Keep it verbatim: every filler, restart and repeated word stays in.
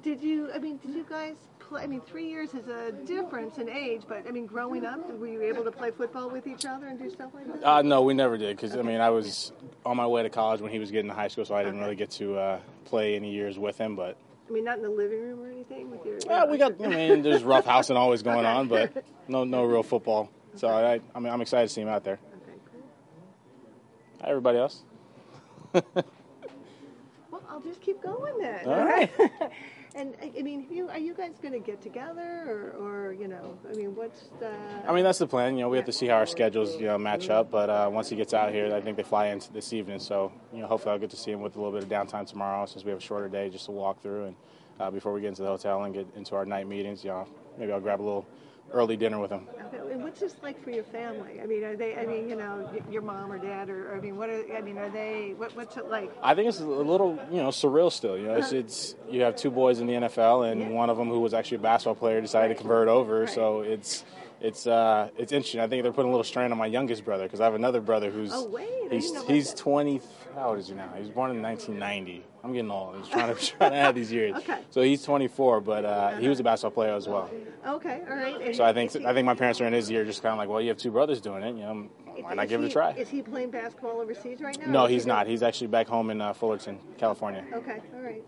did you, I mean, did you guys play, I mean, three years is a difference in age, but, I mean, growing up, were you able to play football with each other and do stuff like that? Uh, no, we never did because, okay. I mean, I was on my way to college when he was getting to high school, so I didn't okay. really get to uh, play any years with him, but... I mean, not in the living room or anything with your... Yeah, we got, I mean, there's roughhousing always going on, but no no real football. So I, I mean, I'm excited to see him out there. Okay, cool. Hi, everybody else. Well, I'll just keep going then. All right. And, I mean, you, are you guys going to get together or, or, you know, I mean, what's the... I mean, that's the plan. You know, we have to see how our schedules, you know, match up. But uh, once he gets out here, I think they fly in this evening. So, you know, hopefully I'll get to see him with a little bit of downtime tomorrow since we have a shorter day just to walk through. And uh, before we get into the hotel and get into our night meetings, you know, maybe I'll grab a little early dinner with him. Okay. And what's this like for your family? I mean, are they, I mean, you know, your mom or dad, or, or I mean, what are, I mean, are they, what, what's it like? I think it's a little, you know, surreal still. You know, it's, it's you have two boys in the N F L, and yeah. one of them who was actually a basketball player decided right. to convert over. Right. So it's it's uh, it's interesting. I think they're putting a little strain on my youngest brother because I have another brother who's oh, wait, he's he's twenty. How old is he now? He was born in nineteen ninety. I'm getting old. I'm trying to trying to add these years. Okay. So he's twenty-four, but uh, he was a basketball player as well. Okay, all right. And so I think I think my parents are in his year, just kind of like, well, you have two brothers doing it, you know, why not give it a try? Is he playing basketball overseas right now? No, he's not. He's actually back home in uh, Fullerton, California. Okay, all right.